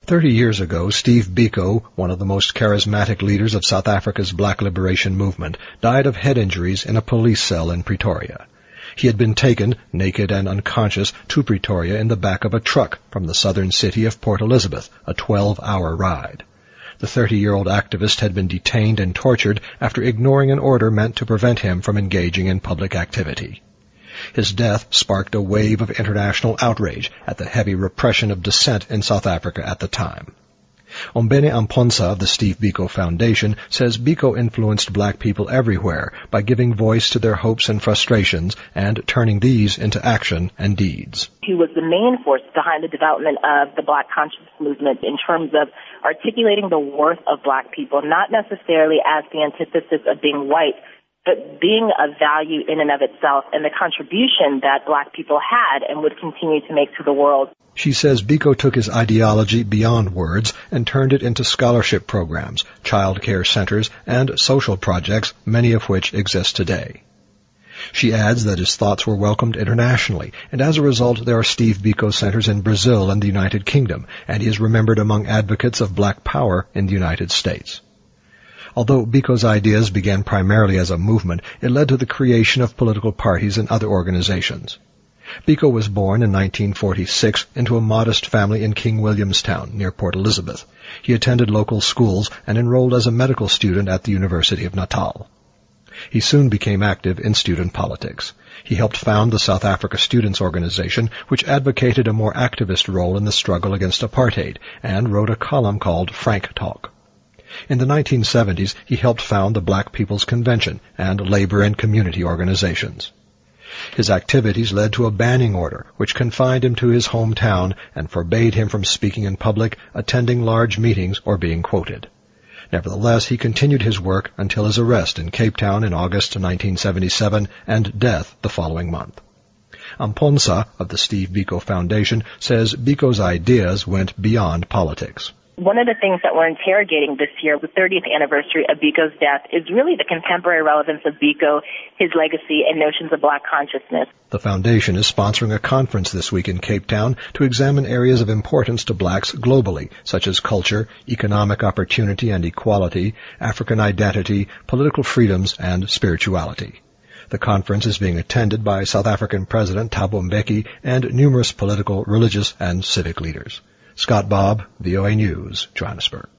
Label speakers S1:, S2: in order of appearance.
S1: 30 years ago, Steve Biko, one of the most charismatic leaders of South Africa's Black Liberation Movement, died of head injuries in a police cell in Pretoria. He had been taken, naked and unconscious, to Pretoria in the back of a truck from the southern city of Port Elizabeth, a 12-hour ride. The 30-year-old activist had been detained and tortured after ignoring an order meant to prevent him from engaging in public activity. His death sparked a wave of international outrage at the heavy repression of dissent in South Africa at the time. Ombene Amponsa of the Steve Biko Foundation says Biko influenced black people everywhere by giving voice to their hopes and frustrations and turning these into action and deeds.
S2: He was the main force behind the development of the Black conscious movement in terms of articulating the worth of black people, not necessarily as the antithesis of being white, but being of value in and of itself, and the contribution that black people had and would continue to make to the world.
S1: She says Biko took his ideology beyond words and turned it into scholarship programs, child care centers, and social projects, many of which exist today. She adds that his thoughts were welcomed internationally, and as a result there are Steve Biko centers in Brazil and the United Kingdom, and he is remembered among advocates of black power in the United States. Although Biko's ideas began primarily as a movement, it led to the creation of political parties and other organizations. Biko was born in 1946 into a modest family in King Williamstown, near Port Elizabeth. He attended local schools and enrolled as a medical student at the University of Natal. He soon became active in student politics. He helped found the South Africa Students' Organization, which advocated a more activist role in the struggle against apartheid, and wrote a column called Frank Talk. In the 1970s, he helped found the Black People's Convention and labor and community organizations. His activities led to a banning order, which confined him to his hometown and forbade him from speaking in public, attending large meetings, or being quoted. Nevertheless, he continued his work until his arrest in Cape Town in August 1977 and death the following month. Amponsa of the Steve Biko Foundation says Biko's ideas went beyond politics.
S2: One of the things that we're interrogating this year, the 30th anniversary of Biko's death, is really the contemporary relevance of Biko, his legacy, and notions of black consciousness.
S1: The foundation is sponsoring a conference this week in Cape Town to examine areas of importance to blacks globally, such as culture, economic opportunity and equality, African identity, political freedoms, and spirituality. The conference is being attended by South African President Thabo Mbeki and numerous political, religious, and civic leaders. Scott Bobb, VOA News, Johannesburg.